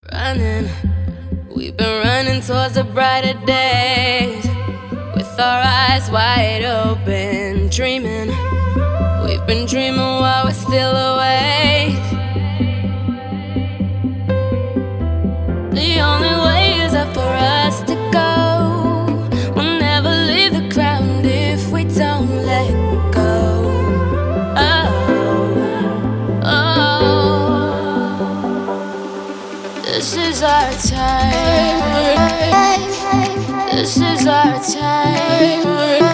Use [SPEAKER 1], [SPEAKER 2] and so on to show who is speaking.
[SPEAKER 1] Running, we've been running towards the brighter days, with our eyes wide open, dreaming. We've been dreaming while we're still awake. The only way is up for us to go. We'll never leave the ground if we don't let go. This is our time. This is our time.